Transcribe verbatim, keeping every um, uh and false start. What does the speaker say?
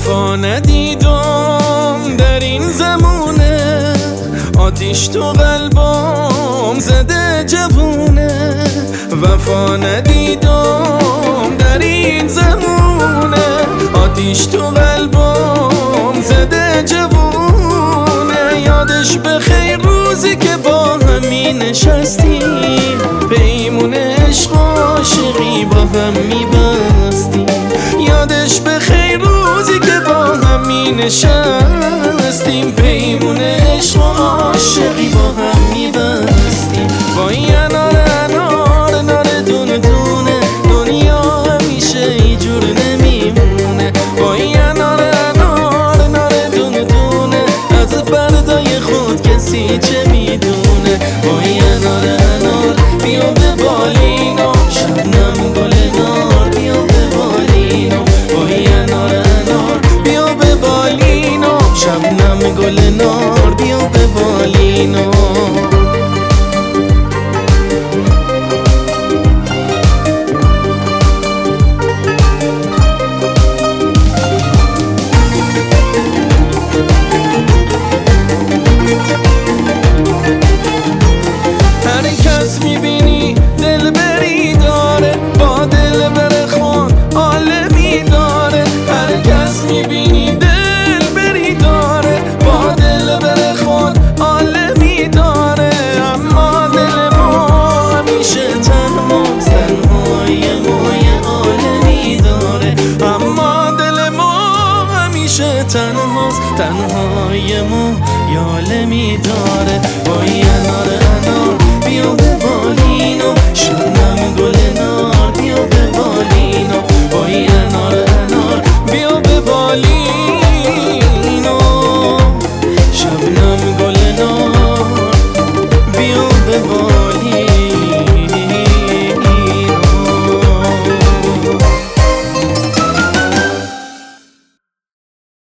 وفا ندیدم در این زمونه، آتیش تو قلبم زده جوونه. وفا ندیدم در این زمونه، آتیش تو قلبم زده جوونه. یادش بخیر روزی که با همی نشستیم، پیمون عشق و عاشقی با هم میبستیم. یادش بخیر روزی که با همی نشستیم، پیمون عشق و عاشقی با هم